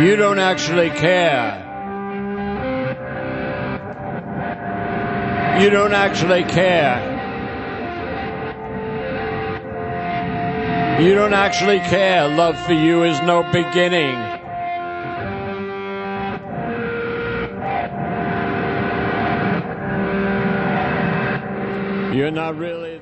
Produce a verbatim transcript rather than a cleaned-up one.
You don't actually care. You don't actually care. You don't actually care. Love for you is no beginning. You're not really